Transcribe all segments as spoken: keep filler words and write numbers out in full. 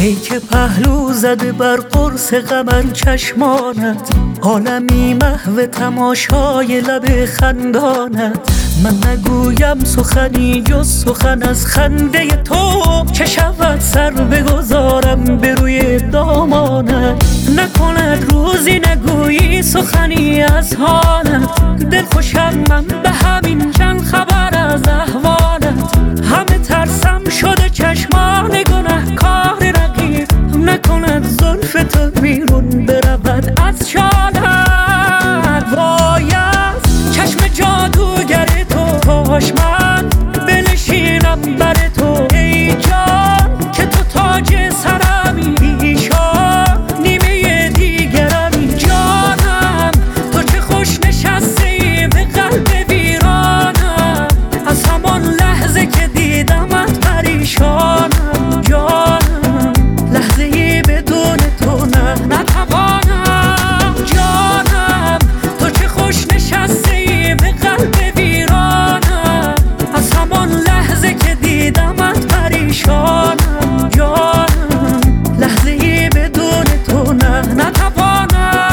ای که پهلو زده بر قرص قمر چشمانت، عالمی محو تماشای لب خندانت. من نگویم سخنی جز سخن از خنده تو، چه شود سر بگذارم به روی دامانت. نکند روزی نگویی سخنی از حالت، دل خوشم من به همین چند خبر از احوالت. همه ترسم شده چشمان گنهکار رقیب، نکند زلف تو بیرون برود از شالت. وای از چشم جادوگر تو، کاش من بنشینم بر تو ای جان، که تو تاج سرمی پیشان نیمه دیگرمی. جانم تو چه خوش نشستی به قلب ویرانم، از همان لحظه که دیدمت پریشانم. جانم لحظه ای بدون تو نه نتوانم. جانم تو چه خوش نشستی به قلب ویرانم، از همان لحظه که دیدمت پریشانم. جانم لحظه ای بدون تو نه نتوانم.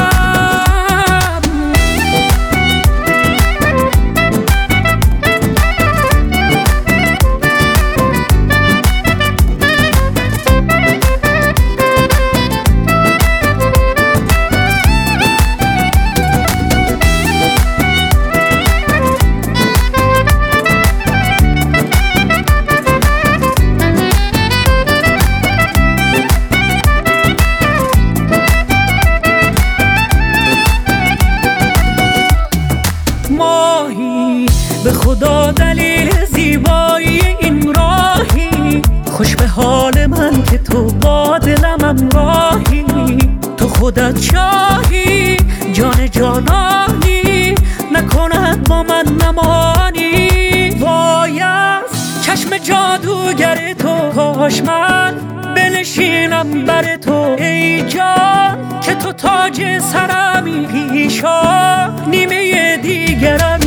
ماهی به خدا دلیل زیبایی این راهی، خوش به حال من که تو با دلم همراهی. تو خودت شاهی جان جانانی، نکند با من نمانی. وای از چشم جادوگر تو، کاش من بنشینم بر تو ای جان، که تو تاج سرمی پیشان نیمه دیگرم.